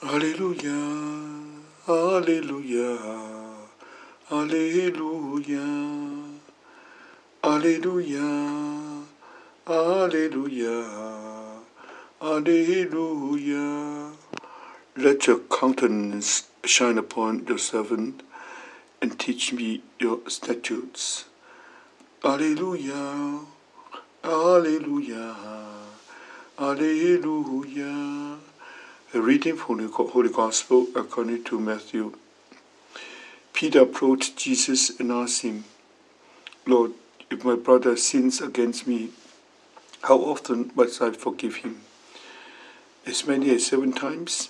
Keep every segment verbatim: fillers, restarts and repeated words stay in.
Hallelujah, Hallelujah, Hallelujah, Hallelujah, Hallelujah, Hallelujah. Let your countenance shine upon your servant, and teach me your statutes. Hallelujah, Hallelujah, Hallelujah. A reading from the Holy Gospel according to Matthew. Peter approached Jesus and asked him, Lord, if my brother sins against me, how often must I forgive him? As many as seven times?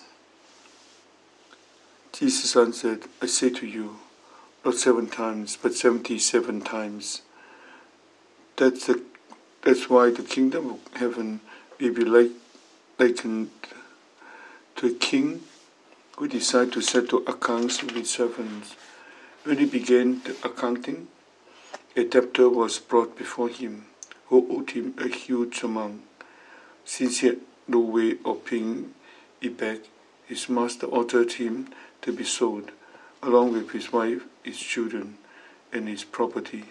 Jesus answered, I say to you, not seven times, but seventy-seven times. That's, the, that's why the kingdom of heaven may be like, likened to a king who decided to settle accounts with his servants. When he began the accounting, a debtor was brought before him who owed him a huge amount. Since he had no way of paying it back, his master ordered him to be sold, along with his wife, his children, and his property,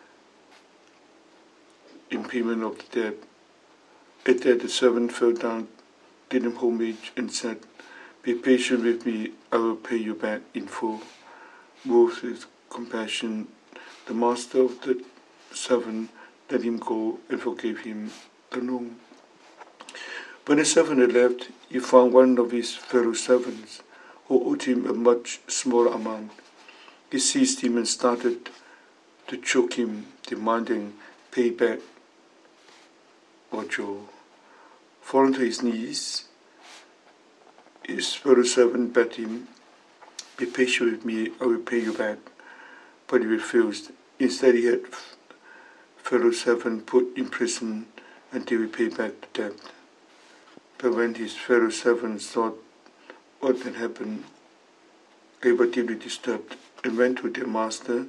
in payment of the debt. At that the servant fell down, did him homage, and said, Be patient with me, I will pay you back in full. Moved with compassion, the master of the servant let him go and forgave him the loan. When the servant had left, he found one of his fellow servants who owed him a much smaller amount. He seized him and started to choke him, demanding payback what you owe. Falling to his knees, his fellow servant begged him, Be patient with me, I will pay you back. But he refused. Instead, he had fellow servant put in prison until he paid back the debt. But when his fellow servants thought what had happened, they were deeply disturbed and went to their master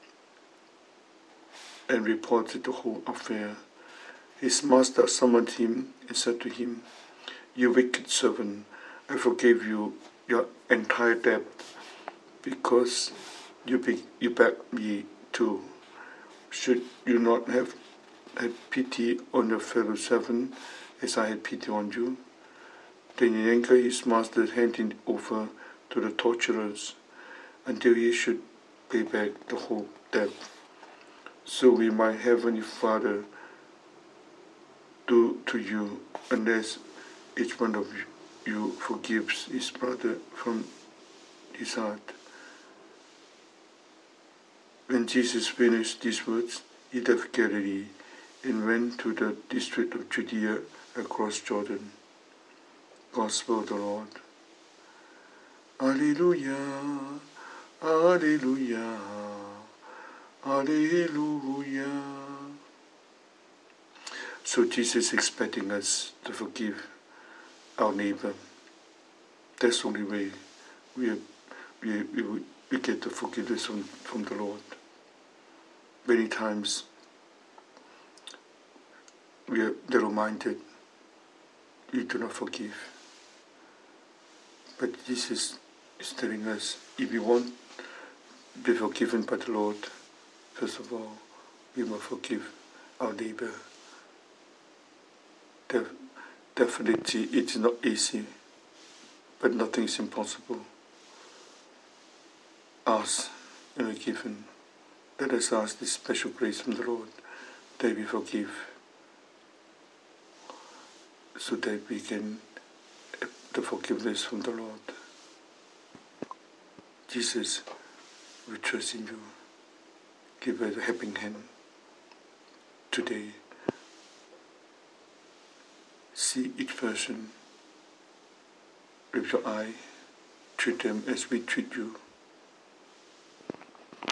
and reported the whole affair. His master summoned him and said to him, You wicked servant, I forgave you your entire debt because you, be, you begged me to. Should you not have had pity on your fellow servant as I had pity on you? Then in anger his master handed him over to the torturers until he should pay back the whole debt. So will my heavenly Father do to you unless each one of you forgives his brother from his heart. When Jesus finished these words, he left Galilee and went to the district of Judea across Jordan. Gospel of the Lord. Alleluia, Alleluia, Alleluia. So Jesus is expecting us to forgive our neighbor. That's the only way we, we, we, we get the forgiveness from, from the Lord. Many times we are reminded we do not forgive. But Jesus is telling us, if we want to be forgiven by the Lord, first of all, we must forgive our neighbor. Def- definitely, it's not easy, but nothing is impossible. Ask and be given. Let us ask this special grace from the Lord, that we forgive, so that we can have the forgiveness from the Lord. Jesus, we trust in you. Give us a helping hand today. See each person with your eye. Treat them as we treat you.